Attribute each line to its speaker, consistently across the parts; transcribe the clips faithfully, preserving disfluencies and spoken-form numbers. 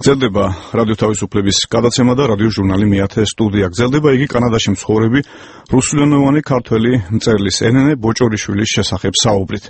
Speaker 1: გრძელდება რადიო თავისუფლების გადაცემა და რადიო ჟურნალი მეათე სტუდია. გრძელდება იგი კანადაში მცხოვრები რუსულენოვანი ქართველი მწერლის ელენე ბოჭორიშვილის შესახებ საუბრით.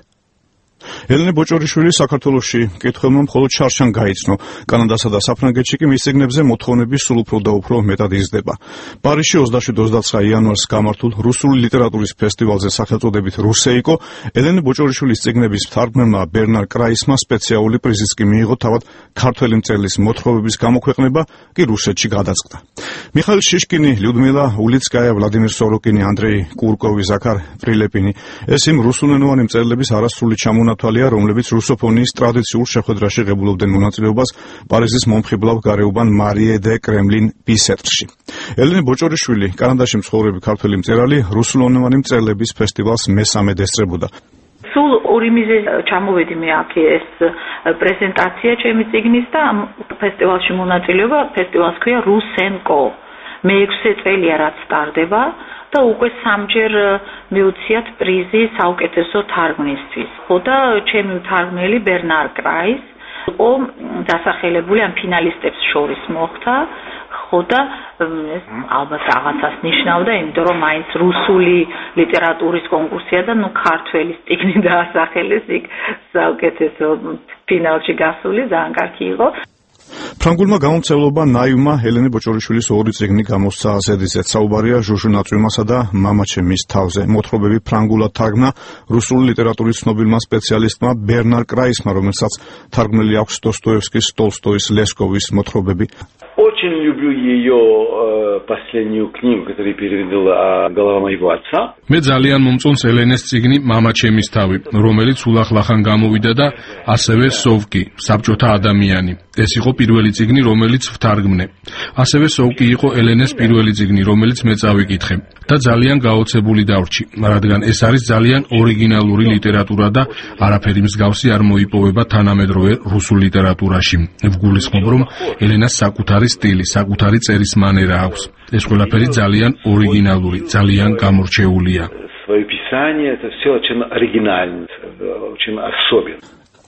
Speaker 1: ელენე ბოჭორიშვილი საქართველოში მკითხველმა მხოლოდ შარშან გაიცნო. კანადასა და საფრანგეთში კი მის წიგნებზე მოთხოვნები სულ უფრო და უფრო მეტად იზრდება. პარიზში ოცდაშვიდ ოცდაცხრა იანვარს გამართულ რუსული ლიტერატურის ფესტივალზე სახელწოდებით რუსეიკო ელენე ბოჭორიშვილის წიგნების მთარგმნელმა ბერნარ კრაისმა სპეციალური პრიზიც კი მიიღო, თავად ქართველი მწერლის მოთხრობების გამოქვეყნება კი რუსეთში გადაწყდა. მიხაილ შიშკინი, ლიუდმილა ულიცკაია, ვლადიმერ სოროკინი, ანდრეი კურკოვი, ზაქარ პრილეპინი ეს იმ რუსულენოვანი მწერლების არასრული ჩამონათვალია, რომლებიც რუსოფონიის ტრადიციულ შეხვედრაში ღებულობდნენ მონაწილეობას პარიზის მომხიბლავ გარეუბან მარიე დე კრემლინ ბისეტრში. ელენე ბოჭორიშვილი, კანადაში მცხოვრები ქართველი მწერალი, რუსულენოვანი მწერლების ფესტივალს მესამედ ესწრებოდა.
Speaker 2: სულ ორი მიზეზ ჩამოვედი მე აქ ეს პრეზენტაცია ჩემი წიგნის და ფესტივალში მონაწილეობა, ფესტივალს ქვია რუსენკო. მეექვსე წელია რაც სტარდება და უკვე სამჯერ მიუციათ პრიზი საუკეთესო თარგმნისთვის. ხო და ჩემი მთარგმნელი ბერნარ კრაის იყო დასახელებული ამ ფინალისტებს შორის მოხდა. ხო და ეს ალბათ რაღაცას ნიშნავდა, იმიტომ რომ მაინც რუსული ლიტერატურის კონკურსია და ნუ ქართველის წიგნი დაასახელეს იქ საუკეთესო ფინალში გასული, ძალიან კარგი იყო.
Speaker 1: ფრანგულმა გამომცემლობა ნაივმა ელენე ბოჭორიშვილის ორი წიგნი გამოსცა ასედიზეც. საუბარია ჟუჟუ ნაწვიმასა და მამაჩემის თავზე. მოთხრობები ფრანგულად თარგმნა რუსული ლიტერატურის ცნობილმა სპეციალისტმა ბერნარ კრაისმა, რომელსაც თარგმნილი აქვს დოსტოევსკის, ტოლსტოის, ლესკოვის მოთხრობები.
Speaker 3: Очень люблю ее последнюю книгу, которую перевел голова моего отца.
Speaker 4: მე ძალიან მომწონს ელენეს წიგნი მამაჩემის თავი, რომელიც ულახლახან გამოვიდა და ასევე სოვკი, საბჭოთა ადამიანი. ეს იყო პირველი წიგნი, რომელიც ვთარგმნე. ასევე სოვკი იყო ელენეს პირველი წიგნი, რომელიც მე წავიკითხე და ძალიან გაოცებული დავრჩი, რადგან ეს არის ძალიან ორიგინალური ლიტერატურა და არაფერი მსგავსი არ მოიპოვება თანამედროვე რუსულ ლიტერატურაში. ვგულისხმობ, რომ ელენას საკუთარი სტილი, საკუთარი წერის მანერა აქვს. ეს ყველაფერი ძალიან ორიგინალური, ძალიან გამორჩეულია.
Speaker 3: Свое писание это все очень оригинально, очень особенно.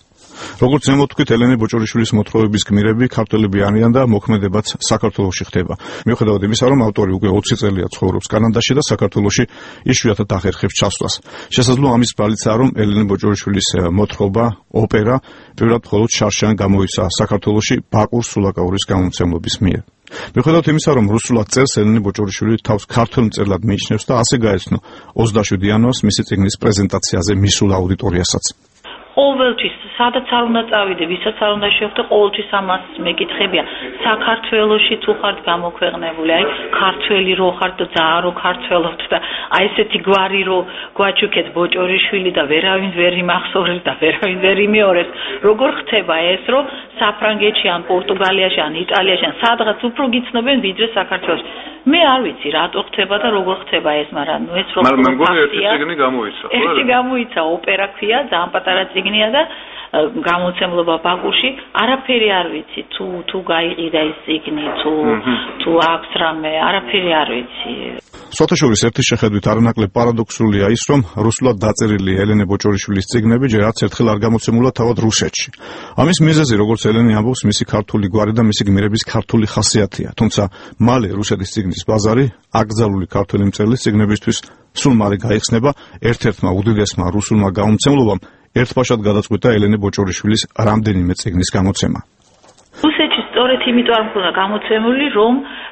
Speaker 1: როგორც ზემოთქვით, ელენე ბოჭორიშვილის მოთხრობების გმირები ქართველები არიან და მოქმედებაც საქართველოში ხდება. მიუხედავად იმისა, რომ ავტორი უკვე ოცი წელია ცხოვრობს კანადაში და საქართველოში იშვიათად ახერხებს ჩასვლას. შესაძლოა ამის ბრალიცაა, რომ ელენე ბოჭორიშვილის მოთხრობა, ოპერა პირველად მხოლოდ შარშან გამოიცა საქართველოში ბაკურ სულაკაურის გამომცემლობის მიერ. მიუხედავად იმისა, რომ რუსულად წერს, ელენე ბოჭორიშვილი თავს ქართველ მწერლად მიიჩნევს და ასე გაეცნო ოცდაშვიდ იანვარს მისი წიგნის პრეზენტაციაზე მისულ აუდიტორიასაც.
Speaker 2: ყოველთვის სადაც არ უნდა წავიდე, ვისაც არ უნდა შევხვდე, ყოველთვის ამას მეკითხებია. საქართველოში თუ ხართ გამოქვეყნებული, აი ქართველი რო ხართ და ძალიან რო ქართველობთ და აი ესეთი გვარი რო გვაჩუქეთ ბოჭორიშვილი და ვერავინ ვერ იმახსოვრებს და ვერავინ ვერ იმეორებს. როგორ ხდება ეს, რომ საფრანგეთში ან პორტუგალიაში ან იტალიაში ან სადღაც უფრო გიცნობენ ვიდრე საქართველოში. მე არ ვიცი რატო ხდება და როგორ ხდება ეს, მაგრამ ნუ ეს რო
Speaker 5: მაგრამ მე მგონი ერთი წიგნი გამოიცა, ხო?
Speaker 2: ერთი გამოიცა, ოპერა ქვია, ძალიან პატარა წიგნია და გამოცემლობა ბაკურში, არაფერი არ ვიცი, თუ თუ გაიყიდა ეს წიგნი, თუ თუ აქვს რამე, არაფერი არ ვიცი.
Speaker 1: სოთაშორის ერთი შეხედვით არანაკლებ პარადოქსულია ის, რომ რუსულად დაწერილი ელენე ბოჭორიშვილის წიგნები ჯერ არც ერთხელ არ გამოცემულა თავად რუსეთში. ამის მიზეზი, როგორც ელენე ამბობს, მისი ქართული გვარი და მისი გმირების ქართული ხასიათია. თუმცა მალე რუსეთის წიგნის ბაზარი აკრძალული ქართველი მწერლის წიგნებისთვის სულ მალე გაიხსნება ერთ-ერთმა უდიდესმა რუსულმა გამომცემლობამ ერთბაშად გადაწყვიტა ელენე ბოჭორიშვილის რამდენიმე წიგნის გამოცემა.
Speaker 2: რუსეთში სწორედ იმიტომ არ მქონდა გამოცემული, რომ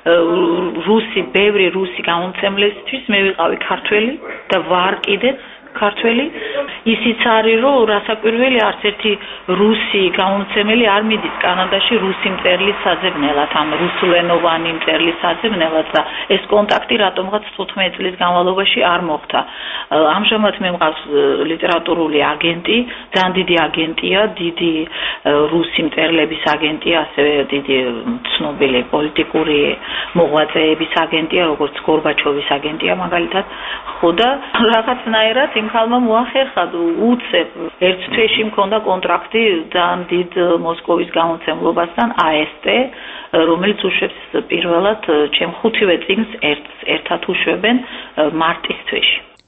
Speaker 2: რუსი, ბევრი რუსი გამომცემლისთვის მე ვიყავი ქართველი და ვარ კიდეც ქართველი. ისიც არის, რომ რასაკვირველი არც ერთი რუსი გამომცემელი არ მიდის კანადაში რუსი მწერლის საძებნელად, ამ რუსულენოვანი მწერლის საძებნელად და ეს კონტაქტი რატომღაც თხუთმეტ წლის განმავლობაში არ მოხდა. ამჟამად მე მყავს ლიტერატურული აგენტი, ძალიან დიდი აგენტია, დიდი რუსი მწერლების აგენტია, ასევე დიდი ცნობილი პოლიტიკური მოღვაწეების აგენტია, როგორც გორბაჩოვის აგენტია მაგალითად. ხო და რაღაცნაირად იმ ხალმა მოახერხა უცებ ერთ თვეში მქონდა კონტრაქტი ძალიან დიდ მოსკოვის გამომცემლობასთან A S T, რომელიც უშვებს პირველად ჩემ ხუთივე წიგნს ერთს ერთად უშვებენ მარტის თვეში.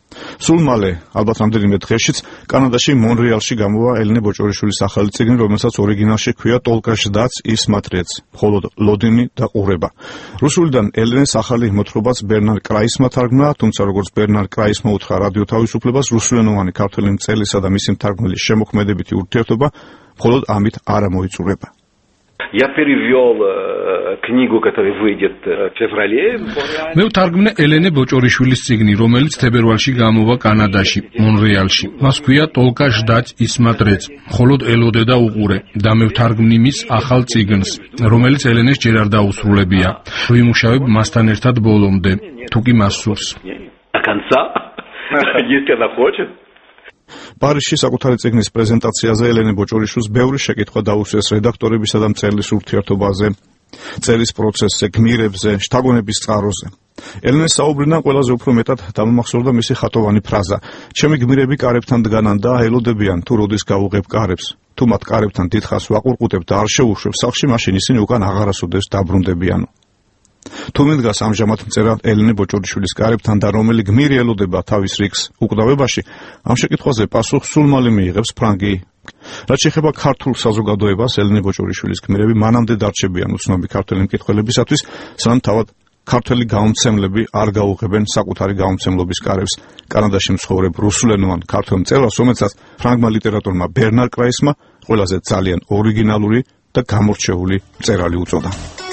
Speaker 1: სულ მალე, ალბათ რამდენიმე დღეშიც, კანადაში მონრეალში გამოვა ელენე ბოჭორიშვილის ახალი წიგნი, რომელსაც ორიგინალში ჰქვია ტოლკა ჟდაც и смотреть, მხოლოდ ლოდინი და ყურება. რუსულიდან ელენეს ახალი მოთხრობაც ბერნარ კრაისმა თარგმნა, თუმცა როგორც бернар კრაისმა უთხრა რადიო თავისუფლებას, რუსულენოვანი ქართველი მწერლისა და მისი მთარგმნელის შემოქმედებითი ურთიერთობა მხოლოდ ამით არ მოიწურება.
Speaker 3: Я перевел э, книгу, которая выйдет в феврале.
Speaker 4: მე ვთარგმნე ელენე ბოჭორიშვილის წიგნი, რომელიც თებერვალში გამოვა კანადაში, მონრეალში. მას ჰქვია ტოლკა ჟდაც и смотреть, მხოლოდ ელოდე და უყურე და მე ვთარგმნი მის ახალ წიგნს, რომელიც ელენეს ჯერ არ დაუსრულებია. ვიმუშავებ მასთან ერთად ბოლომდე, თუ კი მას სურს.
Speaker 3: До конца, если она хочет.
Speaker 1: პარიზში საკუთარი წიგნის პრეზენტაციაზე ელენე ბოჭორიშვილს ბევრი შეკითხვა დაუსვეს რედაქტორებისა და მწერლის ურთიერთობაზე, წერის პროცესზე, გმირებზე, შთაგონების წყაროზე. ელენეს საუბრიდან ყველაზე უფრო მეტად დამამახსოვრდა მისი ხატოვანი ფრაზა: ჩემი გმირები კარებთან დგანან და ელოდებიან თუ როდის გავუღებ კარებს. თუ მათ კარებთან დიდხანს ვაყურყუტებ და არ შევუშვებ სახლში, მაშინ ისინი უკან აღარასოდეს დაბრუნდებიანო. თუ მიდგას ამჟამად მწერა ელენე ბოჭორიშვილის კარებთან და რომელი გმირი ელოდება თავის რიგს უკვდავებაში, ამ შეკითხვაზე პასუხს სულ მალე მიიღებს ფრანგი. რაც შეეხება ქართულ საზოგადოებას, ელენე ბოჭორიშვილის გმირები მანამდე დარჩებიან უცნობი ქართველი მკითხველებისათვის, სანამ თავად ქართველი გამომცემლები არ გაუღებენ საკუთარი გამომცემლობის კარებს. კანადაში მცხოვრებ რუსულენოვან ქართველ მწერლს, რომელსაც ფრანგმა ლიტერატორმა ბერნარ კრაისმა ყველაზე ძალიან ორიგინალური და გამორჩეული მწერალი უწოდა.